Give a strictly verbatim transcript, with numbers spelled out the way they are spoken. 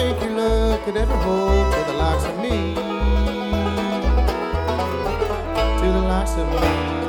make you look at every hole to the likes of me, to the likes of me.